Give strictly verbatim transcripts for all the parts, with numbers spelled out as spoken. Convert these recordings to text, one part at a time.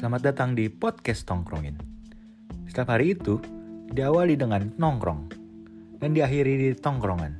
Selamat datang di podcast Tongkrongin. Setiap hari itu diawali dengan nongkrong dan diakhiri di tongkrongan.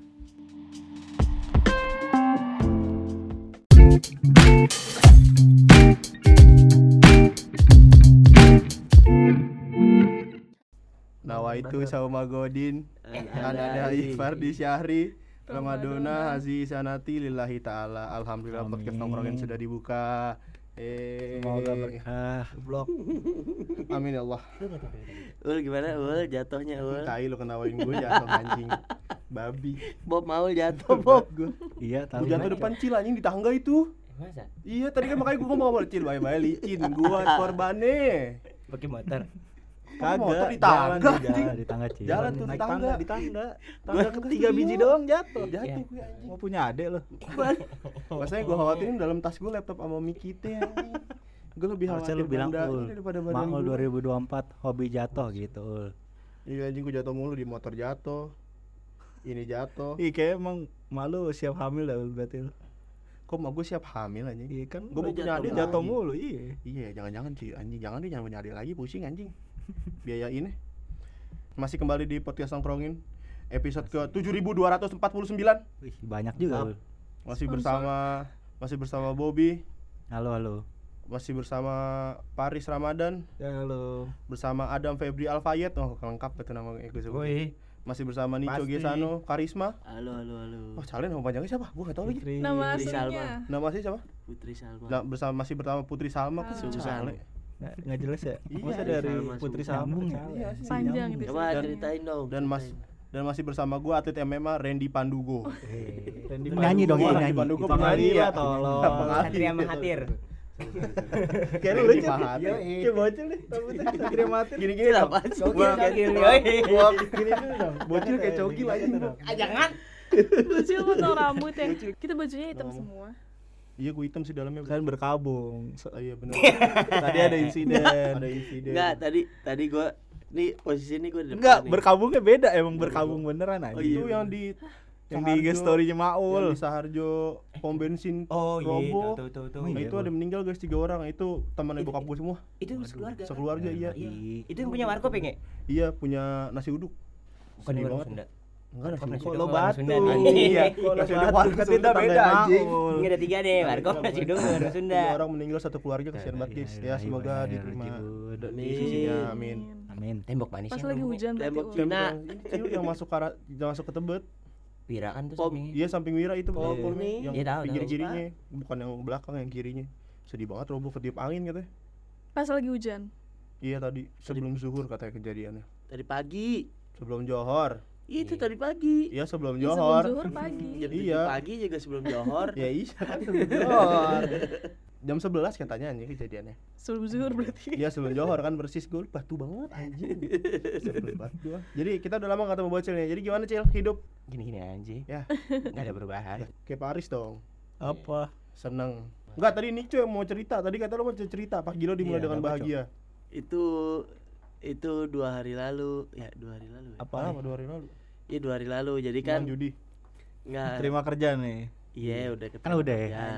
Nawaitu Sauma Godin Anada Ifardi Syahri Ramadona Hazi Sanati Lillahi Ta'ala. Alhamdulillah Amin. podcast Tongkrongin sudah dibuka. Eh, Semoga berkah. Blok. Amin ya Allah. Ul gimana Ul jatuhnya Ul? Tai lu kenawain gue jatuh anjing. Babi. Bob mau jatuh Bob. Gue. Iya, tahu. Gue jatuh depan Cil anjing di tangga itu. Masa? Iya, tadi kan makanya gue ngomong sama Cil, bye-bye licin gua korbannya. Pakai motor. Kagak, Kagak, di tangga, jalan, anjing. Di tangga Cil. Jalan tuh di naik tangga. tangga di tangga. Tangga Tangga ke ketiga studio. biji doang jatuh. Jatuh Iya. gue anjing. Mau punya adek lo. Masanya gue khawatirin dalam tas gue laptop sama mic kita anjing. Gue lebih Harusnya khawatir lu bilang benda Ul. ini daripada badan Maul gue. dua ribu dua puluh empat hobi jatuh gitu Ul. Iya anjing, gue jatuh mulu, di motor jatuh. Ini jatuh. Ih kayak emang malu siap hamil dah Ul, berarti lo. Kok mau gue siap hamil anjing? Iya kan Gua mau udah punya jatuh, adik jatuh lagi. mulu iya. Iya, jangan-jangan sih anjing, jangan deh, jangan punya adik lagi, pusing anjing. Biaya ini. Masih kembali di podcast Tongkrongin episode ke tujuh ribu dua ratus empat puluh sembilan. Wih, banyak juga Ul. Masih bersama masih bersama Bobby, Halo, halo. masih bersama Paris Ramadan, Ya halo. bersama Adam Febri Alfayet. Oh, lengkap itu nama gue sebut. Woi. Masih bersama Nico Pasti. Gesano Karisma. Halo halo halo. Oh, kalian nama panjangnya siapa? Gua enggak tahu lagi. Putri. Nama Putri Salma. aslinya. Nama asli siapa? Putri Salma. Nah, bersama masih bersama Putri Salma. Ah. Kok Susan. Cale? Nggak, nggak jelas ya? Iya, Masa Putri dari Salma, Putri Susan. Salma Nyambung ya? Cale? Iya sih. Panjang Nyambung. itu Coba ceritanya. ceritain dong. Dan mas dan masih bersama gua atlet M M A Randy Pandugo. Randy Penyanyi dong, Pandugo. penyanyi. Randy Pandugo Penyanyi penyanyi lah ya. tolong. Pengalih. Satria Mahathir. Kayak lu lucu. Mahathir. Kayak bocil nih rambutnya Satria Mahathir. Gini-gini dong. Apaan sih? Gua Satria gua Mahathir. gini dulu dong. Bocil kayak cokil aja. Ah jangan. Lucu potong rambut ya. Kita bajunya hitam Oh. semua. Iya, gua hitam sih dalamnya. Kan berkabung. So- Oh, iya benar. Tadi ada insiden. Ada insiden. Enggak, tadi tadi gua nih posisi ini gua di depan. Enggak, nih. berkabungnya beda emang berkabung beneran aja. Oh, iya. Itu yang di Yang di Saharjo- story-nya yang Maul. di Saharjo pom bensin Oh iya, Robo. tahu tahu tahu. Nah, iya, itu ada meninggal guys, tiga orang. Itu teman Itu- bokap gue semua. Itu sekeluarga. Sekeluarga iya. Ih, Itu yang punya warkop ya, Nge? Iya, punya nasi uduk. Bukan Sedih di warkop banget. Sunda. Enggak nasi Kok uduk. nasi Kok uduk lo orang batu? Sunda nih? Iya, Kok lo nasi uduk batu? warung Kan Sunda beda tangga beda Maul. anjing. Ini ada tiga deh, warkop nasi uduk orang Sunda. Tiga orang meninggal satu keluarga, kasihan banget guys. Ya semoga diterima di sisinya, amin. Amin. Tembok manis. Pas lagi hujan berarti. Tembok Ul. Cina. Ini Cil yang masuk ke arah- yang masuk ke Tebet. Pira kan tuh Pom, sampingnya. iya samping Wira itu Pom betul, nih. yang Iya, tahu, pinggir tahu. kirinya, bukan yang belakang, yang kirinya. Sedih banget, roboh ketiup angin katanya. Pas lagi hujan. Iya tadi sebelum zuhur katanya kejadiannya. Tadi pagi. Sebelum johor. Itu tadi pagi. Iya sebelum Iya, sebelum johor. zuhur pagi. Jam tujuh Iya. pagi juga sebelum johor. Ya iya kan sebelum johor. Jam sebelas katanya anjing kejadiannya. Sebelum zuhur berarti. Iya sebelum johor kan persis, gue batu banget anjing. Sebelum batu gua. Jadi kita udah lama gak ketemu Bocil nih. Jadi gimana Cil hidup? Gini-gini anjing. Ya Enggak ada perubahan. kayak Paris dong. Apa? Seneng. Enggak, tadi Nico yang mau cerita. Tadi kata lo mau cerita. Pak Gilo dimulai Iya, dengan apa, bahagia. Itu itu dua hari lalu. Ya, dua hari lalu. Ya? Apa? Apa dua hari lalu? Iya, dua hari lalu. Jadi Kan kan judi. enggak Terima kerja nih. Iya, udah ketemu. Kan udah ya? kerja.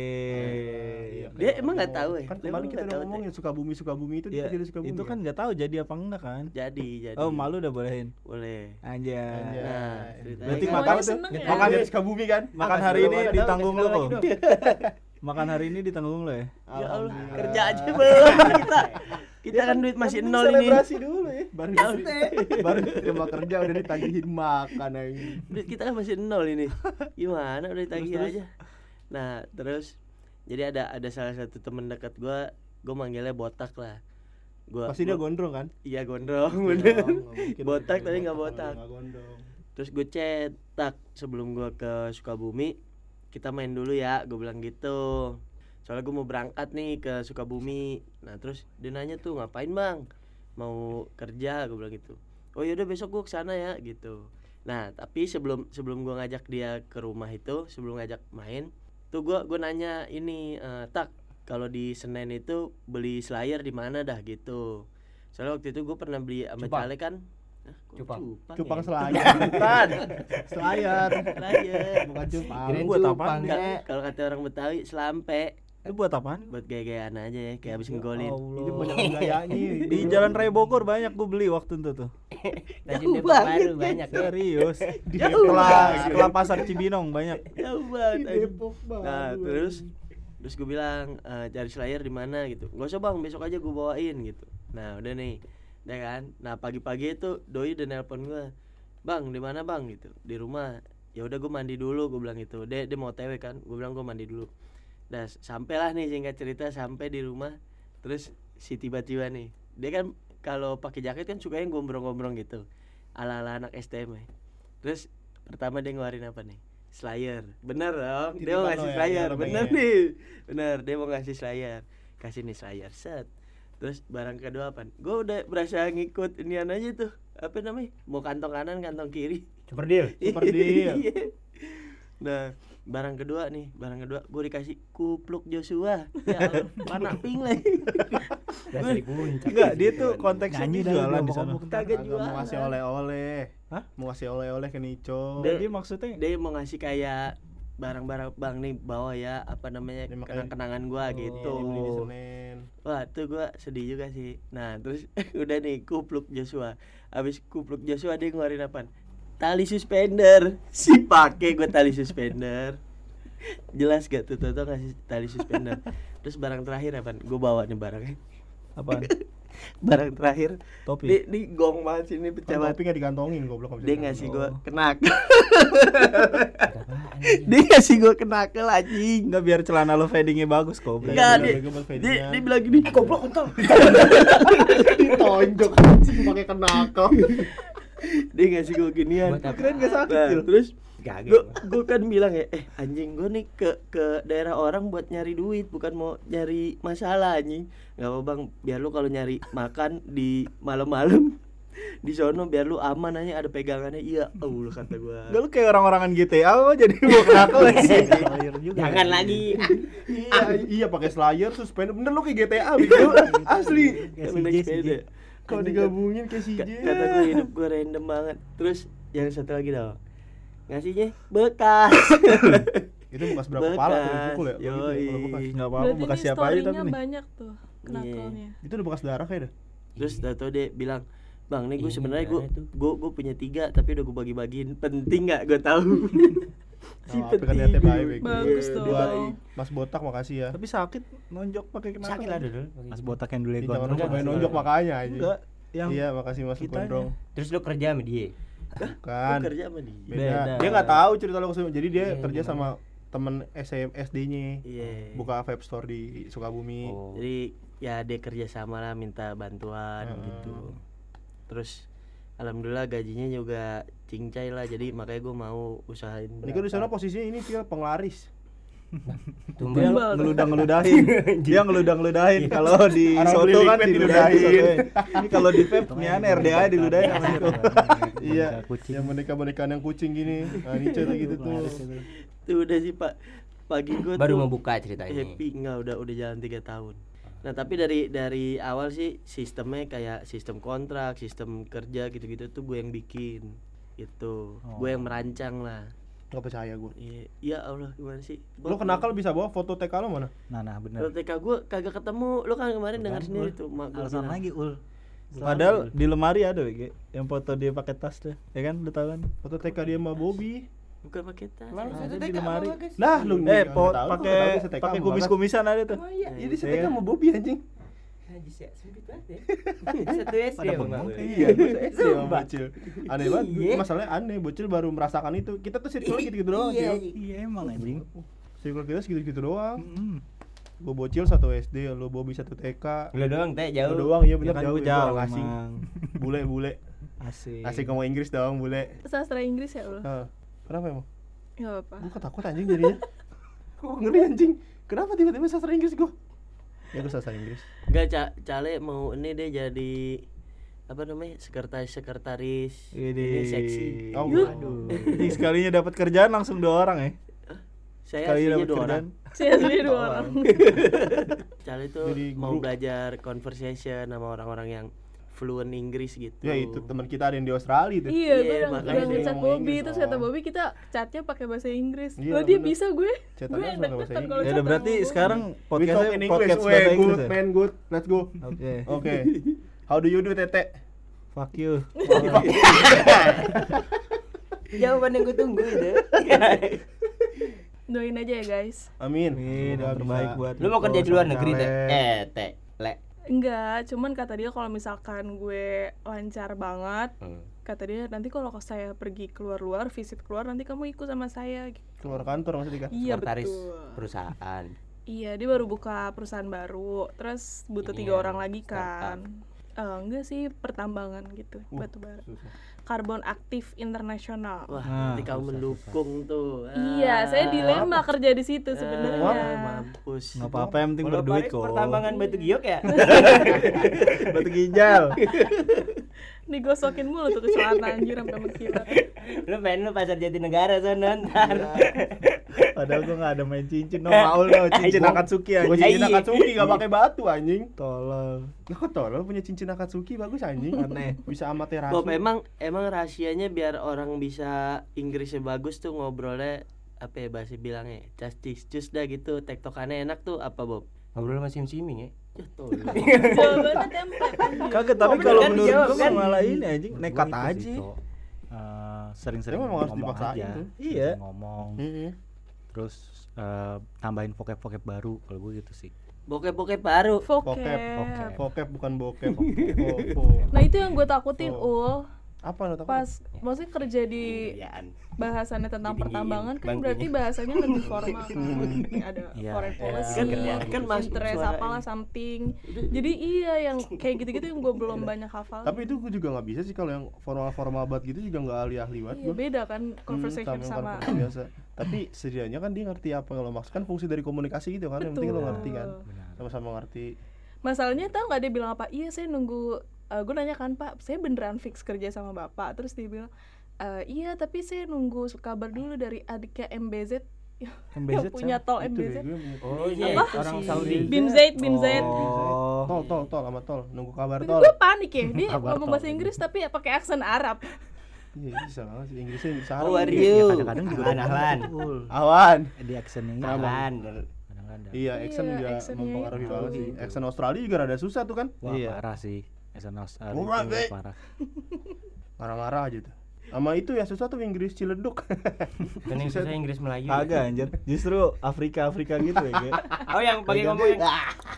Anjir. Dia emang nggak tahu ya? Kan Dia kemarin emang kita nggak udah tahu, ngomongin Sukabumi Sukabumi itu Iya, dia jadi Sukabumi. itu kan nggak tahu jadi apa enggak kan? Jadi, jadi. Oh, malu udah bolehin. Boleh. Anjay. Anjay. Nah, ceritanya Berarti kan- makan Semuanya tuh. seneng ya. Makan dari Sukabumi kan? Makan hari ini Kasih ditanggung tahu lo. lagi dong. Makan hari ini ditanggung lo ya. Ya Allah, Alhamdulillah. kerja aja belum kita. Kita kan duit masih nol ini. Selebrasi dulu ya. Baru baru terima kerja udah ditagihin makan anjing. Duit kita kan masih nol ini. Gimana udah ditagih Terus, aja. Nah, terus jadi ada ada salah satu temen dekat gua, gua manggilnya botak lah. Gua Pasti dia gua- gondrong kan? Iya gondrong Oh, bener. nggak mungkin Botak dia tapi nggak kalau botak. nggak gondrong. Terus gue cetak sebelum gue ke Sukabumi, kita main dulu ya, gue bilang gitu. Soalnya gue mau berangkat nih ke Sukabumi. Nah terus dia nanya tuh, ngapain bang? Mau kerja, gue bilang gitu. Oh yaudah besok gue kesana ya gitu. Nah tapi sebelum sebelum gue ngajak dia ke rumah itu, sebelum ngajak main, tuh gue gue nanya ini, e, tak kalau di Senen itu beli slayer di mana dah gitu. Soalnya waktu itu gue pernah beli sama Cupang. Cale kan. Hah, kok Cupang. Cupang, Cupang ya? selayar bukan. Selayar. Slayer. Bukan cupang. Kirain Buat apaan cupang, nih? Kalau- Nek. Kalau kata orang Betawi selampe. Itu buat apaan? buat gaya-gayaan aja ya, kayak habis ngegolin. Ini Allah. banyak gayanya. Di Jalan Raya Bogor banyak gue beli waktu itu tuh. Stasiun Depok baru banyak ya. Serius. Di Setelah setelah pasar Cibinong banyak. Jauh banget. anjing. Depok banget. Nah, terus terus gue bilang e, cari Slayer di mana gitu. Gak usah bang, besok aja gue bawain gitu. Nah udah nih, udah kan. Nah pagi-pagi itu doi udah nelpon gue, bang di mana bang gitu, di rumah. Ya udah gue mandi dulu, gue bilang gitu. Dia dia mau O T W kan, gue bilang gue mandi dulu. Nah sampailah nih singkat cerita sampai di rumah. Terus si tiba-tiba nih, dia kan kalau pakai jaket kan sukanya gombrong-gombrong gitu, ala-ala anak S T M ya. Terus pertama dia ngeluarin apa nih? Slayer, bener dong. Dia mau Titipan ngasih lo ya, Slayer, lo bener pengen. nih, bener. Dia mau ngasih Slayer, kasih nih Slayer, set. Terus barang kedua apa? Gue udah berasa ngikut inian aja tuh, apa namanya? Mau kantong kanan, kantong kiri. Super deal. Super deal. Iya. Nah, barang kedua nih, barang kedua gue dikasih kupluk Joshua. Ya, Allah, warna pink lagi. Biasa di puncak. Enggak, dia tuh konteksnya Nyanyi dah, jualan di gua sana. mau Kagak Agak jualan. mau ngasih oleh-oleh. Hah? Mau ngasih oleh-oleh ke Nico. Jadi maksudnya Dia mau ngasih kayak barang-barang bang nih bawa ya apa namanya Dia makanya- kenang-kenangan gua gitu. Dibeli di Senen. Wah tuh gua sedih juga sih. Nah terus udah nih kupluk Joshua. Abis kupluk Joshua dia ngeluarin apaan? Tali suspender. Si pake gua tali suspender. Jelas gak tuh tuh ngasih tali suspender. Terus barang terakhir apaan? Gua bawa nih barangnya. apaan? Barang terakhir. Topi. Di, di gong banget sini pecah Kan banget. topi nggak digantongin goblok. nggak bisa Dia digantongin. ngasih gua kenakel. Dia ngasih gua kenakel anjing. Enggak biar celana lo fadingnya bagus kok. Iya, Enggak, bener, dia, bener, buat dia, fadingan. dia bilang gini, goblok kontol. Ditonjok anjing pakai kenakal. Dia ngasih gue ginian. Buat apa? Keren gak sakit, Nah, Cil? terus Gagal. gue gue kan bilang ya, eh anjing gue nih ke ke daerah orang buat nyari duit, bukan mau nyari masalah anjing. Gak apa bang, biar lu kalau nyari makan di malam-malam di sono biar lu aman aja ada pegangannya. Iya, Allah kata gue. Enggak lu kayak orang-orangan G T A lo jadi mau kenakal lagi. Jangan lagi. Iya, iya pakai Slayer suspend. Bener lu kayak G T A gitu. Asli. Naik sepeda. Kalau digabungin kayak si Ka- J. Kata gue hidup gue random banget. Terus yang satu lagi dong, ngasihnya bekas. Itu bekas berapa kepala tuh dipukul ya? Yoi. Kalau gitu, kalau bekas. Enggak apa-apa Berarti bekas ini siapa aja tapi story-nya nih. banyak tuh kenakalnya. Itu udah bekas darah kayak dah. Terus tato dia bilang, bang nih gue Ini sebenarnya gue darah tuh. gue gue punya tiga tapi udah gue bagi-bagiin. Penting nggak gue tahu. Si Oh, tapi kan niatnya baik, baik. Bagus Iya, dong. dia Buat baik. Mas Botak makasih ya. Tapi sakit nonjok pakai kenakal. Sakit lah dulu. Mas botak yang dulu ya Ih, jangan gondrong. lupa main nonjok makanya aja. Enggak, yang Iya, makasih Mas kitanya. Gondrong. Terus lu kerja sama dia. Kan. Gue kerja sama dia. Beda. Beda. Dia nggak tahu cerita lo kesini. Jadi dia Iya, kerja gimana? sama temen S M S D-nya. Iya. Buka vape store di Sukabumi. Oh. Jadi ya dia kerja sama lah, minta bantuan Hmm. gitu. Terus alhamdulillah gajinya juga cincai lah, jadi makanya gue mau usahain. Ini kan di sana posisinya ini dia penglaris. dia Tumbal. Tumbal. ngeludah-ngeludahin. Dia ngeludah-ngeludahin. Kalau di Orang beli soto kan liquid diludahin. diludahin. sotonya. Ini kalau di vape nian R D A diludahin sama itu. Iya. kucing. Yang boneka-bonekaan yang kucing gini. Nah, ini cerita gitu tuh. Tuh udah sih pak, pagi gue Baru tuh mau buka ceritanya. happy nggak udah udah jalan tiga tahun. Nah tapi dari dari awal sih sistemnya kayak sistem kontrak, sistem kerja gitu-gitu tuh gue yang bikin gitu, gue yang merancang lah. Gak percaya gue. Iya, ya Allah gimana sih? Lo kenakal bisa bawa foto T K lo mana? Nah, nah bener. Kalau T K gue kagak ketemu, lo kan kemarin dengar Kan, sendiri Ul. tuh mak gua Alasan bilang. lagi ul. Padahal di lemari ada W G yang foto dia pakai tas tuh. Ya kan lu tahu kan? Foto T K dia sama Bobby. Bukan pakai tas. Lalu Ada satu di T K lemari. apa, guys? Nah, lu Eh, nggak po- tahu, lu pakai nggak tahu se-T K pakai sama kumis-kumisan ada tuh. Oh iya. Jadi se-T K Iya. sama Bobby anjing. Najis ya, sempit banget ya. Satu S D Pada Bang, bengong Bang. kayak Iya, gue se-S D sama Sumpah. bocil. Aneh banget, Iya. masalahnya aneh, bocil baru merasakan itu. Kita tuh circle gitu-gitu doang, Iya, Cil. Iya emang anjing. Circle kita segitu-gitu doang. Mm-mm. Gue bocil satu S D, lu Bobby satu T K. Lu doang teh jauh. Lu doang, iya bener Ya kan jauh, gua ya, jauh orang asing. emang. Bule, bule. Asik. Asik ngomong Inggris dong, bule. Sastra Inggris ya lo? Nah, kenapa emang? Gak apa-apa. Gue ketakut anjing jadinya. Gue ngeri anjing. Kenapa tiba-tiba sastra Inggris gue? Ya gue sastra Inggris. Enggak, Ca- Cale mau ini deh jadi apa namanya? Sekretaris sekretaris ini seksi. Oh, Yuh. waduh. Ini sekalinya dapat kerjaan langsung dua orang ya. Saya Sekalinya aslinya dapat dua kerjaan. orang. Saya sendiri dua orang. Cale itu Jadi mau guru. belajar conversation sama orang-orang yang fluent Inggris gitu. Ya itu teman kita ada yang di Australia tuh. Iya, gue Iya, udah makanya udah dia ngechat ngomong Bobby, Inggris. terus kata Oh. Bobby kita chatnya pakai bahasa Inggris. Iya, Oh dia bener. bisa gue, Chatannya gue harus enak pakai bahasa kan kalau Ya chat udah berarti sama Bobby. sekarang We talk podcastnya in English, podcast way bahasa Inggris good, ya? man, good. Let's go. Oke. Oke. How do you do, Tete? Fuck you. Jawaban yang gue tunggu itu. Doain aja ya guys. Amin. Amin, Semoga yang terbaik bisa. buat Lu mau kerja di luar negeri teh? Caleb. Eh, teh, le. Enggak, cuman kata dia kalau misalkan gue lancar banget, Hmm. kata dia nanti kalau saya pergi keluar-luar, visit keluar, nanti kamu ikut sama saya. Keluar kantor maksudnya kan? Iya Sekretaris betul. perusahaan. Iya, dia baru buka perusahaan baru, terus butuh Ini tiga ya, orang lagi startup. kan. Eh, enggak sih, pertambangan gitu, Wah, batu bara. susah. Karbon aktif internasional. Wah, Nah, nanti kamu mendukung tuh. Iya, saya dilema kerja di situ Ah, sebenarnya. mampus. Nggak apa-apa yang penting Kalau berduit Paris kok. pertambangan batu giok ya? Batu ginjal. Digosokin mulu tuh ke celana anjir sampai mengkilat. Lu pengen lu pasar Jatinegara sana ntar. Padahal gua nggak ada main cincin, no Maul no cincin Gua- Akatsuki Gua anjing. cincin Akatsuki gak pakai batu anjing. Tolol. Lah tolol punya cincin Akatsuki bagus anjing. Aneh. Bisa amaterasu. Bob, emang emang rahasianya biar orang bisa Inggrisnya bagus tuh ngobrolnya apa ya bahasa bilangnya castis cus dah gitu, tektokannya enak tuh apa Bob? Ngobrol sama sim-siming ya? Ya tolong. Jawabannya template anjir. Kagak, tapi Oh, kalau bener kan, menurut dijawab gua kan? malah ini anjing Menurut nekat gua itu aja. sih, Cok. Eh, sering-sering Ya, memang harus ngomong dipaksain aja. tuh. Iya. Sering ngomong, Heeh. terus eh, tambahin vocab-vocab baru kalau gue gitu sih. Bokep-bokep baru. Vocab. Vocab, vocab bukan bokep. Vocab. Oh, oh. Nah itu yang gue takutin Oh. ul. Apa lo takut? Pas maksudnya kerja di Iya. bahasannya tentang Ditinggiin pertambangan kan bangkunya. berarti bahasanya lebih formal kan. Kayak ada Iya. foreign Kan policy, kan masuk interest suara apalah ini. something. Jadi iya yang kayak gitu-gitu yang gue belum banyak hafal. Tapi itu gue juga nggak bisa sih kalau yang formal-formal banget gitu juga nggak ahli-ahli banget Iya gue. beda kan conversation yang sama. conversation biasa. Tapi setidaknya kan dia ngerti apa kalau maksud kan fungsi dari komunikasi gitu kan. Yang penting lo Betul. ngerti kan. Benar. Sama-sama ngerti. Masalahnya tau nggak dia bilang apa? Iya saya nunggu. Uh, gue nanya kan Pak, saya beneran fix kerja sama Bapak. Terus dia bilang, "Eh, iya tapi saya nunggu kabar dulu dari adiknya M B Z M B Z yang punya tol Itu M B Z. deh, gue punya- Oh iya, Apa? orang Si- Saudi. Bin Zaid, Bin Zaid. Oh. Tol, tol, tol, sama tol. Nunggu kabar Itu tol. gue panik ya, dia Kabar ngomong tol. bahasa Inggris tapi ya pakai aksen Arab. Iya, bisa banget sih. Inggrisnya Inggris How Arab. are Ya, you? kadang-kadang juga Ahlan, ahlan. betul. Awan. Di actionnya itu. Ahlan. Kadang-kadang. Iya, accent Iya, juga accentnya mempengaruhi itu. banget sih. Accent Australia juga rada susah tuh kan. Wah, Iya. parah sih. Accent Australia Alright, itu mate. parah. Marah-marah aja tuh. Sama itu ya susah tuh Inggris Ciledug. Dan yang susah Inggris Melayu. Kagak anjir. Justru Afrika Afrika gitu ya, Ge. Oh yang pakai ngomong yang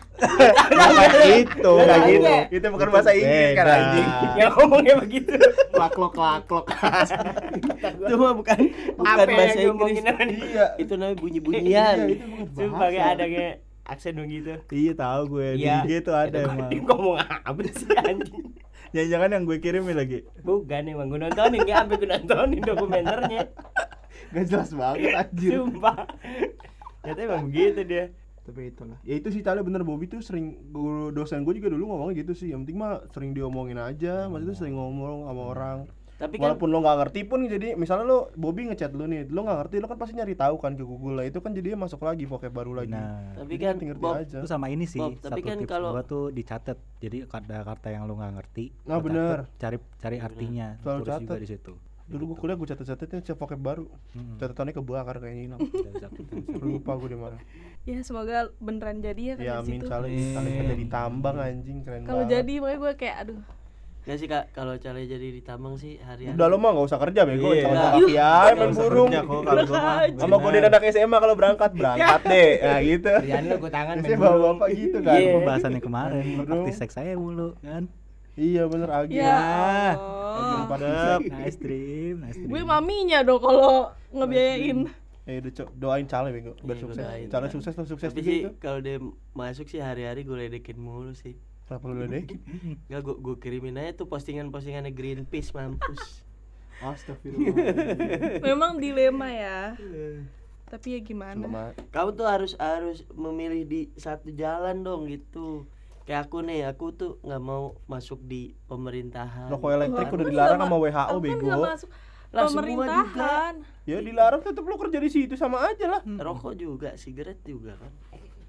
Itu Enggak kayak gitu. gitu. Itu bukan bahasa Inggris kan Beda. anjing. yang ngomongnya begitu. Klaklok klaklok. Itu mah bukan bukan Apa yang bahasa Inggris. ngomongin sama dia? Iya. Itu namanya Iya, bunyi-bunyian. itu bukan Sumpah kayak bahasa. ada kayak aksen begitu. Iya tahu gue di Iya. I G tuh ada Itu emang. Dia ngomong apa sih anjing? Jangan-jangan yang gue kirimin lagi. Bukan emang gue nontonin, gak sampai gue nontonin dokumenternya. Gak jelas banget anjir. Sumpah. Ternyata emang begitu dia. Tapi itulah. Ya itu sih Tale bener Bobby tuh sering guru dosen gue juga dulu ngomongnya gitu sih. Yang penting mah sering diomongin aja, maksudnya sering ngomong sama orang. Tapi kan Walaupun lo nggak ngerti pun jadi misalnya lo Bobby ngechat lo nih, lo nggak ngerti lo kan pasti nyari tahu kan ke Google lah itu kan jadinya masuk lagi vocab baru lagi. Nah, tapi Jadi kan ngerti-ngerti Bob, aja. itu sama ini sih. Bob, tapi satu kan tips kalau- gua tuh dicatat. Jadi ada kata yang lu nggak ngerti. Nah, lu bener. catet, Cari cari artinya. Selalu Tulis juga catat. di situ. Dulu gue kuliah gue catat-catatnya cek vocab baru. Mm-mm. Catatannya kebakar kayaknya hilang. Tidak bisa- tidak bisa. Lupa gue di mana. Ya semoga beneran jadi ya kan Ya di amin situ. Cale, Cale kan jadi tambang anjing keren Kalau banget. jadi makanya gue kayak aduh. Gak sih Kak, kalau Cale jadi di tambang sih hari-hari. Udah lo mah nggak usah kerja bego, Iya. jalan kaki aja main Nggak usah burung. kerja kok kalau gua mah. Sama godain anak S M A kalau berangkat berangkat deh. Nah gitu. Kerjaan lu gue tangan main Biasanya burung. bapak-bapak gitu kan. Iya. Pembahasannya kemarin, Burung. praktis seks saya mulu kan. Iya bener Agi. Ya Agi Allah. empat Cakep, nice dream, nice dream. Gue maminya dong kalau ngebiayain. Eh udah Cok, doain Cale bego biar Iya, sukses. doain. Cale sukses tuh sukses Tapi juga sih itu. kalau dia masuk sih hari-hari gue ledekin mulu sih. Kenapa lu deh? Gak gue gue kirimin aja tuh postingan-postingannya Greenpeace mampus. Astagfirullah. Memang dilema ya. Tapi ya gimana? Sama Kamu tuh harus harus memilih di satu jalan dong gitu. Kayak aku nih, aku tuh nggak mau masuk di pemerintahan. rokok elektrik Aku udah kan dilarang nggak sama ma- W H O aku kan bego. nggak masuk Lah, semua pemerintahan. Ya dilarang tetep lu kerja di situ sama aja lah. Rokok juga, sigaret juga kan.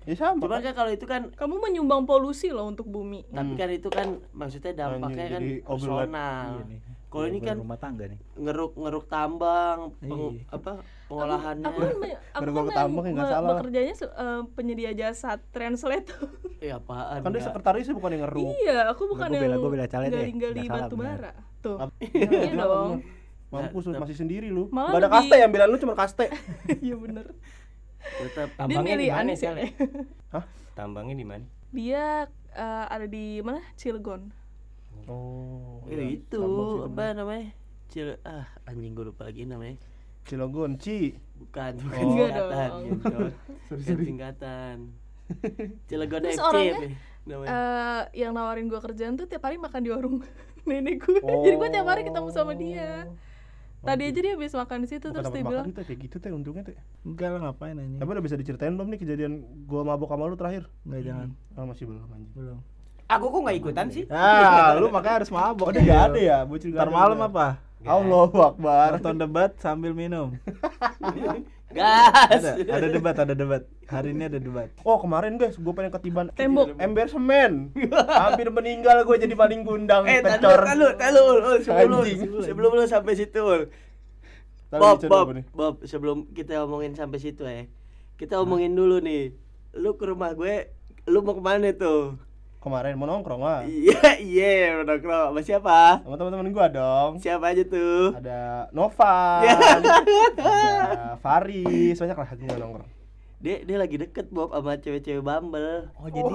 Ya sama. Cuman kan kalau itu kan Kamu menyumbang polusi loh untuk bumi. tapi kan itu kan maksudnya dampaknya Anjing, kan jadi obrolan. personal. Iya nih. Kalau ini kan rumah tangga nih. ngeruk-ngeruk tambang, peng- Iya. apa pengolahannya. Aku kan me- aku Gara-gara kan ketambang ya nggak be- salah. bekerjanya se- eh, penyedia jasa translator. Eh apaan? Kan dia enggak? sekretarisnya bukan yang ngeruk. Iya, aku bukan Gua yang bela- gua bela caleg deh. gali-gali Nggak salah, batu bener. bara. Tuh. Ap- Iya bener, dong. bener. Mampus lu Tetap. masih sendiri lu. Malah Gak ada lebih- kaste yang bilang lu cuma kaste. Iya bener. Tetap Dia Tambangnya milih di mana Anies ya. Sal, ya? Hah? Tambangnya di mana? Dia eh, ada di mana? Cilegon. Oh. eh, itu Tambang sih, apa namanya? Cil ah anjing gue lupa lagi namanya. Cilegon, Ci. Bukan, bukan Oh. Enggak singkatan. dong. Genjot. Sorry, Bukan sorry. singkatan. Cilegon Terus F C orangnya, apa ya namanya? Eh, yang nawarin gua kerjaan tuh tiap hari makan di warung nenek gue. Oh. Jadi gua tiap hari ketemu sama dia. Tadi aja dia habis makan di situ Bukan terus dapat dia makan bilang, itu kayak gitu teh untungnya teh. Enggak lah, ngapain anjing. Tapi udah bisa diceritain belum nih kejadian gua mabok sama lu terakhir? Enggak, jangan. Oh, masih belum anjing. Belum. Aku kok nggak ikutan sih? Ah, lu makanya harus mabok. Oh, dia enggak ada ya? Bocil nggak Ntar ada malam ya? apa? Allahu Akbar. Nonton debat sambil minum. Gas. Ada, ada debat, ada debat. Hari ini ada debat. Oh kemarin guys, gue pengen ketiban Tembok. ember semen. Hampir meninggal gue jadi maling kundang. Eh, tahu pecor. tahu tahu sebelum lu, Anjing. sebelum lu sampai situ. Ul. Tahu Bob, bicara Bob, apa nih? Bob, sebelum kita omongin sampai situ ya. Kita omongin dulu nih. Lu ke rumah gue, lu mau kemana tuh? Kemarin mau nongkrong lah. Iya, iya, udah nongkrong. Sama siapa? Sama teman-teman gue dong. Siapa aja tuh? Ada Nova, Ya. ada Faris, banyak lah gue nongkrong. Dia dia lagi deket Bob sama cewek-cewek Bumble. Oh jadi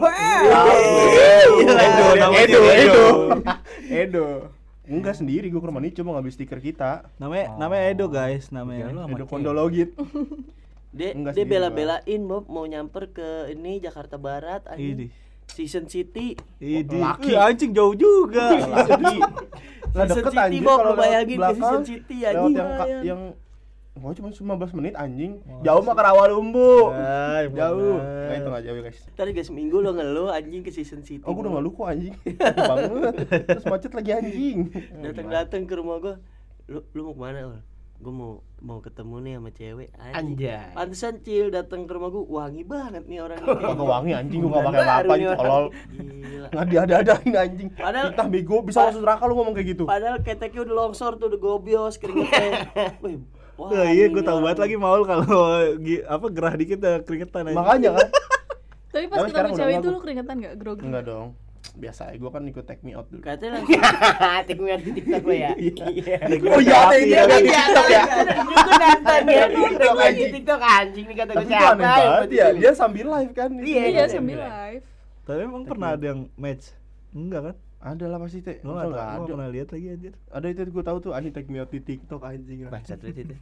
Edo, namanya Edo, Edo. Edo, Edo. Enggak sendiri, gue ke rumah Nico mau ngambil stiker kita. Namanya Oh. namanya Edo, guys, namanya. Kira lu sama Edo cewek. Kondologit. Dia Enggak dia sendiri, bela-belain Bob mau nyamper ke ini Jakarta Barat Ini. anjing. Season City. Idi. Laki. Ih, anjing jauh juga. Lagi. Lah Season deket City, anjing Bob, kalau lu bayangin lewat ke belakang. Season City, Lewat anjing. yang ka- Lumayan. yang oh cuma lima belas menit anjing. Jauh mah ke Rawalumbu. Ay, Jauh. bener. Nah, itu enggak jauh guys. Tadi guys seminggu lo ngeluh anjing ke Season City. Oh, gue udah ngeluh kok anjing. Banget. Terus macet lagi anjing. Datang-datang ke rumah gua. Lu lu mau kemana, Ul? Gua mau mau ketemu nih sama cewek anjing. Anjay. Pantesan Cil datang ke rumah gua wangi banget nih orang ini. Kagak wangi anjing, gue gak pakai Baru apa-apa nih anjing orang. tolol. Gila. Nggak diada-adain anjing. Padahal- Entah bego bisa masuk neraka lu ngomong kayak gitu. Padahal keteknya udah longsor tuh, udah gobios keringetnya. Wih, wah, Wah, iya, ini gue tahu orang. banget lagi Maul kalau gi- apa gerah dikit udah keringetan aja. Makanya kan. Tapi pas Tapi ketemu sekarang udah cewek enggak, itu gua. lu keringetan gak? Grogi? Enggak dong. Biasa gue kan ikut take me out dulu. Katanya langsung Tik ngeliat di TikTok lo ya. Iya. Oh iya, ada ini ada di TikTok ya. Gue nonton ya. Tik ngeliat di TikTok anjing nih kata gue Tapi itu siapa aneh ya, banget ya. Dia sambil live kan. Iya, Iya, iya, sambil iya. live. Tapi emang pernah ada yang match? Enggak kan? Ada lah pasti teh. Lu Masa enggak nggak tahu, ada. gua pernah lihat lagi anjir. Ada itu gue tahu tuh anjing take me out di TikTok anjing. Bangsat lu itu.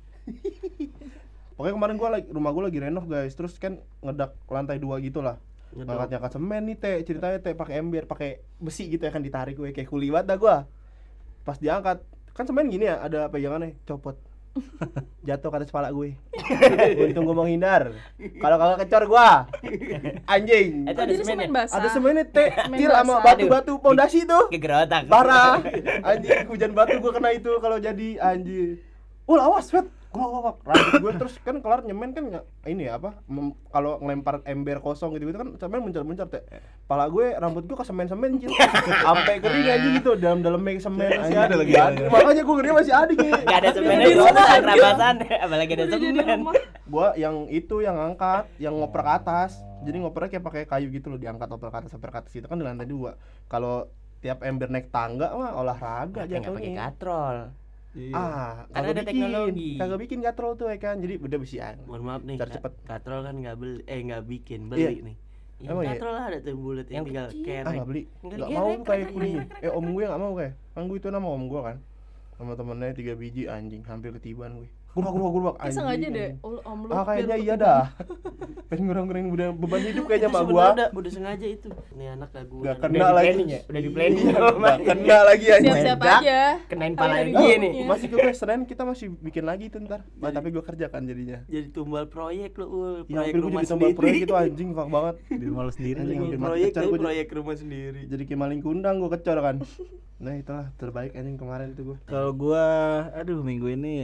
Pokoknya kemarin gua lagi rumah gua lagi renov guys. Terus kan ngedak lantai dua gitu lah. Ngangkat-ngangkat semen nih teh, ceritanya teh pakai ember, pakai besi gitu ya kan ditarik gue kayak kuli banget dah gua. Pas diangkat, kan semen gini ya, ada pegangannya, copot. Jatuh ke atas kepala gue. Untung gua menghindar. Kalau kagak kecor gua. Anjing. Itu Oh, ada jadi semen semen ya? basah. Ada semennya teh, Semen cil sama basah. batu-batu pondasi tuh. Kegerotak. Parah. Anjing, hujan batu gua kena itu kalau jadi anjing. Oh, awas, Fet. Gua wak rambut gue terus kan kelar nyemen kan nggak ini ya apa mem- kalau ngelempar ember kosong gitu gitu kan semen mencar-mencar teh. Pala gue rambut gue ke semen-semen cil. Sampai kering aja gitu dalam-dalam make semen Masih anjing. ada lagi. Ada. Makanya gue ngeri masih ada gitu. Gak ada semen Di di rumah, rumah anjing. kerabasan, apalagi ada Udah jadi semen. rumah. Gua yang itu yang angkat, yang ngoper ke atas. Jadi ngopernya kayak pakai kayu gitu loh, diangkat oper ke atas, oper ke atas itu kan di lantai dua. Kalau tiap ember naik tangga mah olahraga Nggak pakai jatuhnya. katrol. Iya. Ah, Karena kagak ada bikin. teknologi. Kagak bikin gatrol tuh ya kan. Jadi udah besian. Mohon maaf nih, Biar Ka- cepet. katrol kan nggak beli, eh nggak bikin, Iya. beli nih. Yang Emang iya? katrol ada tuh bulat yang Yang tinggal kecil. Ah, kerek. enggak beli. Nggak Enggak kerek, mau kerek, kayak kerek, kuning. kerek. Eh, om gue enggak mau kayak. Kan gue itu nama om gue kan. Sama temennya tiga biji anjing, hampir ketiban gue. Gurubak gurubak gurubak Kayak anjing. sengaja deh, anjing. ul- om lu. Ah, kayaknya biar iya lu dah. Pengen ngurang-ngurangin beban beban hidup kayaknya Itu mak sebenarnya gua. udah, udah sengaja itu. Nih anak lagu. Nggak Udah kena di lagi. planning ya? Udah di planning. Iya, nggak kena lagi anjing. Siap-siap Meledak. aja. Kenain Ayo pala dari lagi bawahnya. nih. Masih ke Senin kita masih bikin lagi itu ntar. Bah, tapi gue kerjakan jadinya. Jadi tumbal proyek lu, Ul. Ya, Proyek hampir gue rumah jadi tombol sendiri. proyek itu anjing, fuck banget. Di rumah lu sendiri Anjing, lagi. hampir proyek mati kecor tapi gua jadi- proyek rumah sendiri. Jadi kayak maling kundang gue kecor kan. Nah itulah terbaik anjing kemarin itu gue. Kalau gua aduh minggu ini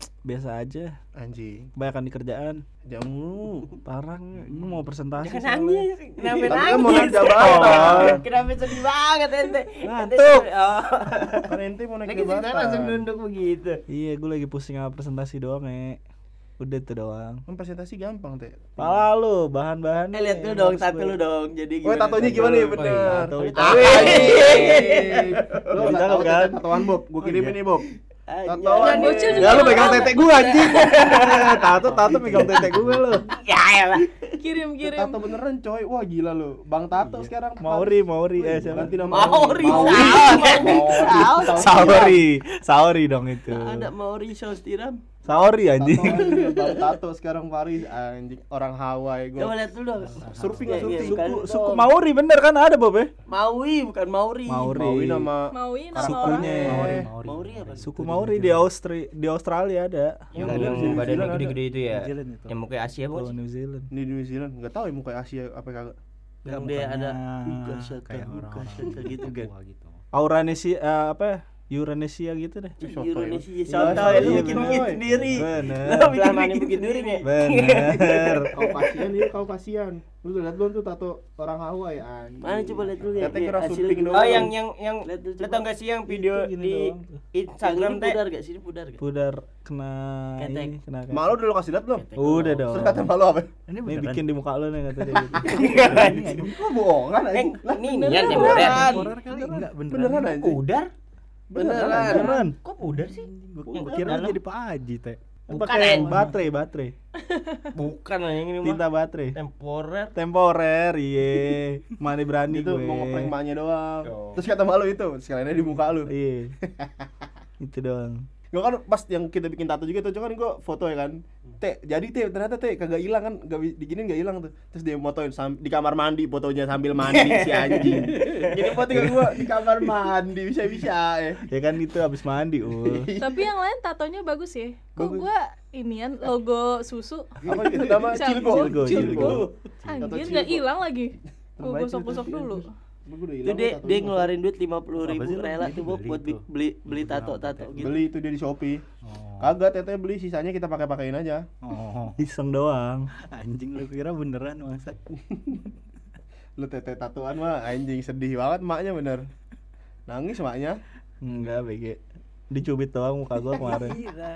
biasa aja. Anjing. Kebanyakan di kerjaan. Jamu. Parah, gue mau presentasi. Jangan soalnya. nangis. Kenapa Tapi kan mau nangis? naik jabatan. Kenapa sedih banget ente? Ngantuk. Oh. Kan ente mau naik Lagi cerita langsung jabatan. nunduk begitu. Iya, gue lagi pusing sama presentasi doang, eh. Udah itu doang. Kan presentasi gampang, Teh. Pala lu, bahan-bahan. Eh lihat dulu dong, tato lu dong. Jadi Oh, tatonya gimana ya bener? Tato itu. Lu Bisa enggak tahu kan? tatoan Bob. Gua kirimin nih, Bob. Anjay. Tatoan. Bocil juga Ya lu pegang tahu. tete gua anjing. Tato, tato megang tete gue lu. Ya elah. Kirim kirim. Tato beneran coy. Wah gila lu. Bang Tato sekarang. Mauri, Mauri, eh siapa? Ganti nama. Mauri. Mauri. Saori, Saori dong itu. Ada Mauri Saus tiram. Saori Tato anjing. anjing. Bang Tato sekarang Paris anjing. Orang Hawaii Coba gua. lihat dulu dong. Surfing Iya, enggak iya, surfing? bukan. Suku, suku Mauri bener kan ada Bob ya? Maui bukan Mauri. Mauri. Maui nama Maui nama Sukunya. orang. Maori. Mauri apa? Suku Mauri di Austria, di Australia ada. Yang Ada, yang New Zealand badannya ada. gede-gede itu ya. New Zealand itu. Yang mukanya Asia, Oh, Bos. New Zealand. di New Zealand. Enggak tahu ya muka Asia apa kagak. Yang dia ada mukanya buka saka Kayak buka orang-orang saka gitu kan. tua gitu. Auranesia eh, apa ya? Euranesia gitu deh. Indonesia Iya, contoh iya, itu iya, bikin bener, bikin woy. sendiri. Bener. Lo bikin Belah mana bikin bikin duri sendiri. nih? Bener. Kau kasihan ini kau kasihan. Lu lihat belum tuh tato orang Hawaii anjing. Mana coba lihat dulu ya. Tete Iya, kira hasilnya. syuting doang. Oh, yang yang yang Lihat dulu, lo coba. tau gak sih yang video Itu gini di doang tuh. Instagram Yang ini teh? pudar gak sini pudar gak? Pudar kena Ketek. ini, kena Mak lu udah lu kasih lihat belum? Ketek Udah dong. dong. Terus kata malu apa? Ini Ini bikin di muka lu nih kata dia gitu. Kok bohongan Eh, anjing? ini nian temporer. Temporer kali enggak beneran. Beneran anjing. Pudar? Beneran. Beneran. Kok pudar sih? Gua kira jadi Pak Haji, Teh. Bukan, Pakai anjing. baterai, baterai. Bukan yang ini mah. Tinta baterai. Temporer. Temporer, iye. Mana berani Itu gue. mau ngeprank maknya doang. Oh. Terus kata malu itu, sekaliannya di muka lu. Iya. Itu doang. Gua kan pas yang kita bikin tato juga tuh, cuman gua foto ya kan. Teh, jadi teh ternyata teh kagak hilang kan, enggak diginin enggak hilang tuh. Terus dia motoin sam- di kamar mandi, fotonya sambil mandi si anjing. Jadi foto gua di kamar mandi bisa-bisa eh. Ya kan itu habis mandi, ul. Tapi yang lain tatonya bagus ya. Kok Bagus. gua inian logo susu. Apa itu nama Cilgo? Cilgo, Cilgo. Tato Anjir nggak Cilgo. hilang lagi. Gua Terbaik gosok-gosok itu, dulu. Gua udah Itu hilang dia tato dia gua. ngeluarin duit lima puluh Apa ribu sih lu rela beli? tuh Bob Beli buat bi- tuh. beli beli Beli tato-tato berapa, gitu. Beli itu dia di Shopee. Oh. Kagak teteh beli, sisanya kita pakai-pakein aja. Oh. Iseng doang. Anjing lu kira beneran masa. Lu teteh tatoan mah anjing sedih banget maknya bener. Nangis maknya. Enggak, B G. Dicubit doang muka gua kemarin.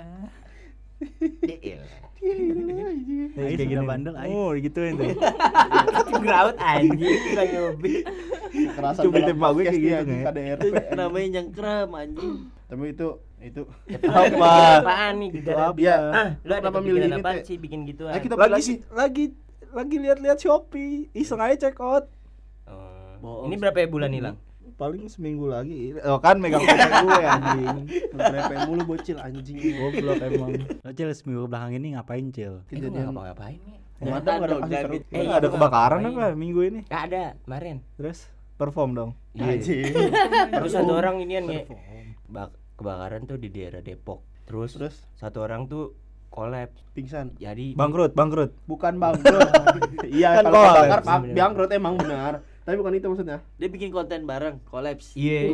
Iya. Nih, Ais kayak udah gini. bandel, Ais. Oh, gituin tuh. Graut anjing, kurang lebih. Kekerasan Cubitin dalam emak gue podcast kayak nih, gitu, anjing, Nge. K D R T. Itu namanya nyengkram anjing. Tapi itu itu Apa? Apaan nih Itu gitu? apa? Iya. Ah, lu ada Kenapa kepikiran milih ini, apaan Teh? sih bikin gituan? Ayo kita beli Lagi lagi. lagi lagi lihat-lihat Shopee. Iseng aja check out. Oh. Bohong. Ini berapa ya bulan hilang? Paling seminggu lagi. Oh kan megang tete gue anjing. Grepe mulu bocil anjing. Goblok emang. Lo Cil seminggu belakang ini ngapain, Cil? Kejadian ngapain nih? Pemadam enggak ada Dong, kasus jangan seru. gitu. Eh, ada iya, kebakaran ngapain? apa minggu ini? Gak ada, kemarin. Terus perform dong. Anjing. Terus satu orang ini ya bak- kebakaran tuh di daerah Depok. Terus, Terus satu orang tuh kolaps. pingsan. Jadi Bangkrut, bangkrut. Bukan bangkrut. Iya, Kan kalau kolaps. kebakar Pak, bangkrut emang benar. Tapi bukan itu maksudnya. Dia bikin konten bareng, kolaps. Iya.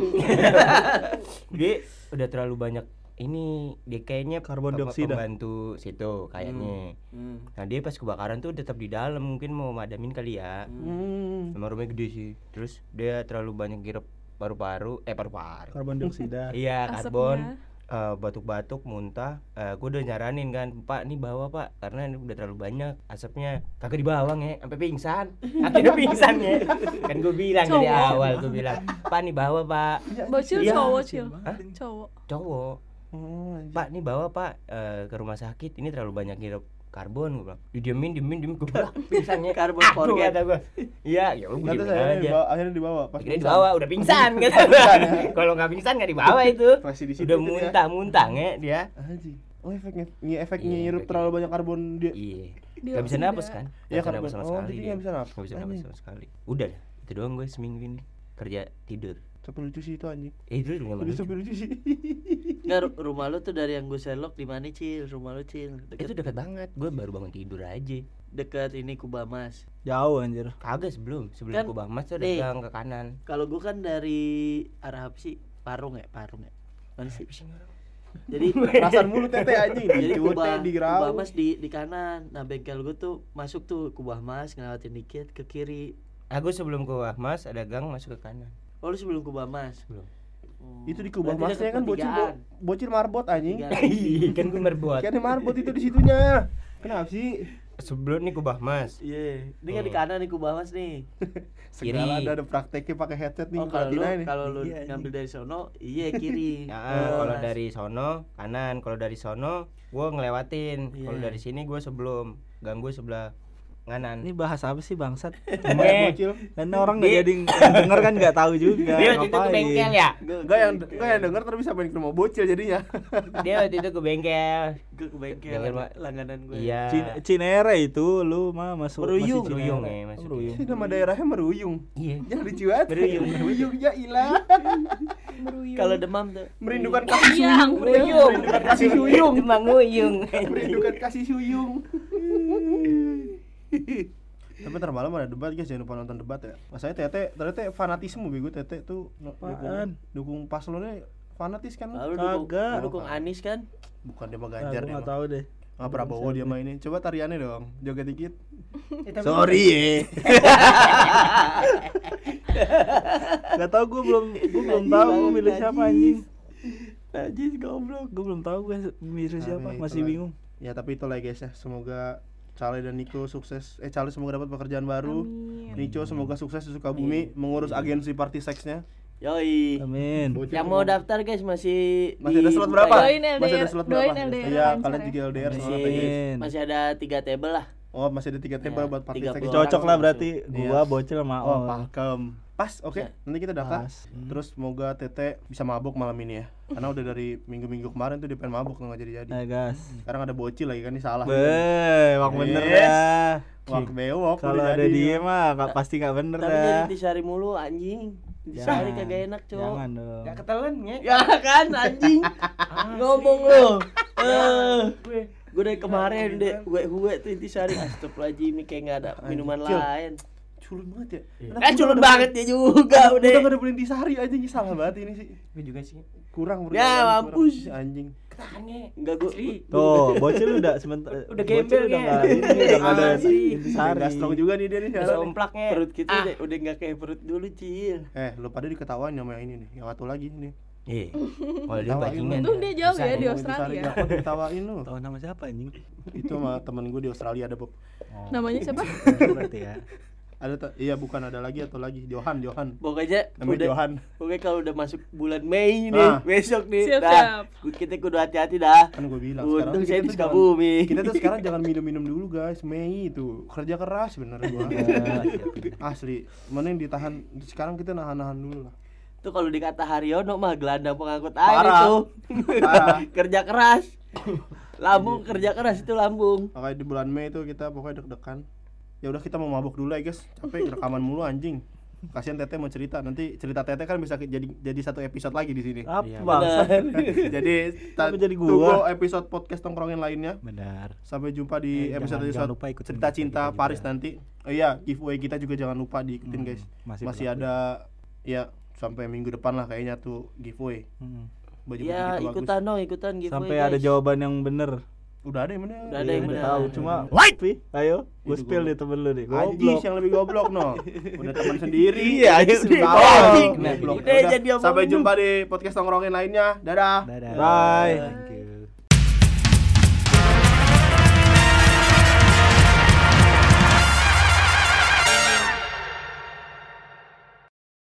Dia udah terlalu banyak ini dia kayaknya Karbon pem- dioksida. pembantu situ kayaknya. Hmm. Nah, dia pas kebakaran tuh tetap di dalam, mungkin mau madamin kali ya. Hmm. Memang rumahnya gede sih. Terus dia terlalu banyak girep paru-paru, eh paru-paru. Karbon dioksida. Iya, Asapnya. karbon. eh, batuk-batuk, muntah. Eh, gue udah nyaranin kan, Pak, nih bawa Pak, karena ini udah terlalu banyak asapnya. Kagak dibawa nge, sampai pingsan. Akhirnya pingsan ya. Kan gue bilang dari Cowok. awal, gue bilang, Pak nih bawa Pak. Bocil Iya. cowok cil. Hah? Cowok. Cowok. Oh, anjing. Pak nih bawa Pak eh, ke rumah sakit, ini terlalu banyak ngirup karbon, gue bilang. Didiemin, diemin, diemin, gue bilang pingsannya. Karbon Aduh, forget. kata gue. Iya, ya udah gue Terus diemin akhirnya aja. dibawa, akhirnya dibawa pas Akhirnya pingsan. dibawa, udah pingsan kata gue. Kalau nggak pingsan nggak dibawa itu. Masih di situ Udah itu dia. muntah-muntah nge dia. Anjing. Oh, efeknya ngi efek Iya, ngirup efek terlalu ngirup. banyak karbon dia. Iya. Dia Gak bisa oksida. napas kan? Iya, Gak bisa karbon. napas sama Oh, sekali jadi dia. nggak bisa napas. Nggak bisa napas Anjing. sama sekali. Udah dah, itu doang gue seminggu ini kerja tidur. Tapi lucu sih itu anjing. Eh itu juga Udah lucu. sampai lucu sih. Nggak, ru- rumah lu tuh dari yang gue selok di mana Cil? Rumah lu Cil. Itu Deket, dekat banget. Gue baru bangun tidur aja. deket ini Kubamas. Jauh anjir. Kagak sebelum, sebelum Kan, ke Bamas tuh nih. dagang ke kanan. Kalau gue kan dari arah apa sih? Parung ya, Parung ya. Mana sih? Jadi Perasaan mulu tete anjing. jadi Dicuet kubah, di kubah gerau. mas di di kanan. Nah bengkel gue tuh masuk tuh kubah mas ngelewatin dikit ke kiri. Aku sebelum ke Mas ada gang masuk ke kanan. Oh lu sebelum kubah mas. Belum. Oh. Itu di kubah Berarti masnya deket kan bocil pertigaan. bo- bocil marbot anjing. Pertigaan. Kan gue merbuat. Kan marbot itu di situnya. Kenapa sih? Sebelum nih kubah Mas. Iya, ini kan di Hmm. kanan nih kubah mas nih. Segala Kiri. ada ada prakteknya pakai headset nih. Oh kalau lu perhatiin aja nih. kalau lu Iya, ngambil dari sono, iya kiri. Ya, Oh, kalau Mas. dari sono kanan, kalau dari sono gue ngelewatin. Kalau Iya. dari sini gue sebelum, gang gue sebelah kanan. Ini bahas apa sih bangsat? Marbot bocil. Dan orang nggak jadi yang denger kan nggak tahu juga. Dia waktu itu ke ngapain. bengkel ya. Gue yang gue yang denger terus bisa main ke rumah bocil jadinya. Dia waktu itu ke bengkel. Gue ke bengkel Bengkel, lang- Pak. langganan gue. Iya. Cin- Cinere itu lu mah masuk Meruyung. masih Cinere. Meruyung ya, maksudnya. Meruyung. Ini nama daerahnya Meruyung. Iya. Jangan dicuat. Meruyung. Meruyung ya ilah. Kalau demam tuh. Merindukan kasih Yang suyung. meruyung. Merindukan kasih suyung. Cuma nguyung. Merindukan kasih suyung. Tapi ntar malam ada debat guys, jangan lupa nonton debat ya. Masanya Tete, ternyata fanatisme bego Tete tuh Apaan? dukung, dukung paslonnya fanatis kan? Lalu dukung, Kagak. lu dukung Anies kan? Bukan dia mah Ah, Ganjar gua dia nggak mah. tahu deh. Ah, Prabowo dia mah ini. Coba tariannya dong, joget dikit. Sorry. Sorry ya. Gak tau gue belum gue belum tahu gue milih siapa anjing. Najis goblok. Gue belum tahu gue milih siapa, Tapi masih itulah. bingung. Ya tapi itulah guys ya, semoga Cale dan Nico sukses. Eh Cale semoga dapat pekerjaan baru. Amin. Nico semoga sukses di Sukabumi mengurus agensi party seksnya. Yoi. Amin. Bocil Yang mau ngomong. daftar guys masih Masih ada di- slot berapa? Doain L D R, Masih ada slot doain berapa? L D R Iya, lancar kalian ya. juga L D R soalnya Masih, guys. Amin. masih ada tiga table lah. Oh, masih ada tiga table Ya, buat party tiga seks. puluh Cocok lah orang berarti Iya. gua bocil sama Oh, Aol. pakem. Pas, oke. Bisa. Nanti kita daftar. Pas. Terus semoga Tete bisa mabuk malam ini ya. Karena udah dari minggu-minggu kemarin tuh dia pengen mabuk nggak jadi-jadi. Ayo gas. Sekarang ada bocil lagi kan, ini salah. Be, wak bener Yes. dah. Wah, bewok. Kalau udah ada jadi. dia mah nggak- pasti nggak bener Tapi jadi dah. intisari mulu anjing. Intisari Jangan. kagak enak, cowok. Jangan dong. Gak ketelan ya. Ya kan anjing. Ngomong lu. Eh, gue gue dari kemarin deh gue gue tuh intisari astagfirullahaladzim kayak enggak ada minuman Cil. lain. Culun banget ya. Eh culun banget dia juga Udah udah. nggak ada beli intisari aja, ini salah banget ini sih. Gue juga sih. Kurang Ya, kurang, mampus. kurang. Si anjing. Ketahannya. Enggak gue. Tuh, bocil udah sebentar. Udah bocil gembel udah ya. nggak ini, udah nggak ada Anjing. intisari. Gas strong juga nih dia nih. Bisa sekarang. omplaknya. Perut kita udah, udah enggak kayak perut dulu, Cil. Eh, lu pada diketawain sama yang ini nih, yang satu lagi nih. Iya. Kalau dia Tawain bajingan. Untung dia jauh ya di Ngomong Australia. intisari, apa diketawain lu? Tahu nama siapa anjing? Itu sama temen gue di Australia ada Bob. Namanya siapa? Berarti ya. Ada ta- iya bukan ada lagi atau lagi Johan Johan. Pokoknya Namanya udah Johan. Pokoknya kalau udah masuk bulan Mei nih, Ah. besok nih. Siap, dah. siap. Gu- Kita kudu hati-hati dah. Kan gue bilang Untung saya di tuh jangan- Sukabumi. kita tuh sekarang jangan minum-minum dulu guys. Mei itu kerja keras bener gua. Asli. Mending ditahan sekarang kita nahan-nahan dulu lah. Tuh kalau dikata Haryono mah gelandang pengangkut air Parah. itu. Parah. Kerja keras. Lambung kerja keras itu lambung. Makanya di bulan Mei itu kita pokoknya deg-degan. Ya udah kita mau mabuk dulu ya guys. Capek rekaman mulu anjing. Kasihan Tete mau cerita. Nanti cerita Tete kan bisa ke- jadi jadi satu episode lagi di sini. Apa Iya, bangsa? Jadi ta- Kenapa jadi gua? tunggu episode podcast tongkrongin lainnya. Benar. Sampai jumpa di Eh, episode jangan- episode jangan lupa ikutin cerita kita cinta juga. Paris nanti. Oh iya, giveaway kita juga jangan lupa diikutin Hmm, guys. masih Masih, berlaku. ada ya sampai minggu depan lah kayaknya tuh giveaway. Hmm. Baju-baju Ya gitu ikutan bagus. dong, ikutan giveaway. Sampai ada guys. jawaban yang bener. Udah ada yang mana? Udah ada yang Udah bener. tahu, cuma What? Pi, ayo, gue Itu spill goblok. deh temen lu nih. Ajis Goblok. yang lebih goblok no. Udah teman sendiri. Iya, Ajis Udah lebih goblok. goblok. Goblok. Udah, Udah, jadi omong sampai lu. jumpa di podcast tongkrongin lainnya. Dadah. Dadah. Bye. Thank you.